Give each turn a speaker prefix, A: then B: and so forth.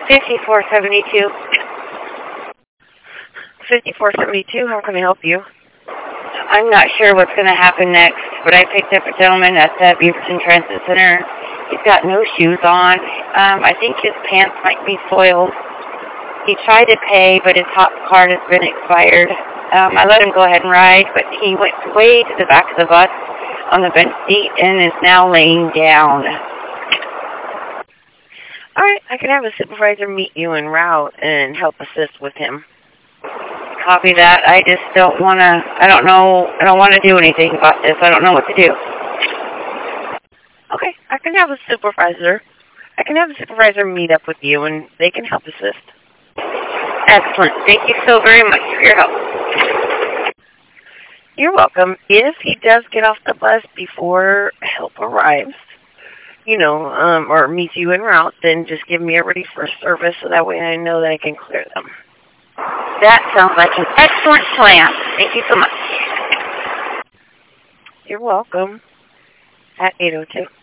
A: 5472. 5472, how can I help you? I'm not sure what's going to happen next, but I picked up a gentleman at the Beaverton Transit Center. He's got no shoes on. I think his pants might be soiled. He tried to pay, but his hot card has been expired. I let him go ahead and ride, but he went way to the back of the bus on the bench seat and is now laying down. All right, I can have a supervisor meet you en route and help assist with him. Copy that. I just don't want to, I don't want to do anything about this. I don't know what to do. Okay, I can have a supervisor meet up with you and they can help assist. Excellent. Thank you so very much for your help. You're welcome. If he does get off the bus before help arrives, or meets you en route, then just give me a ready for service so that way I know that I can clear them. That sounds like an excellent plan. Thank you so much. You're welcome. At 8:02.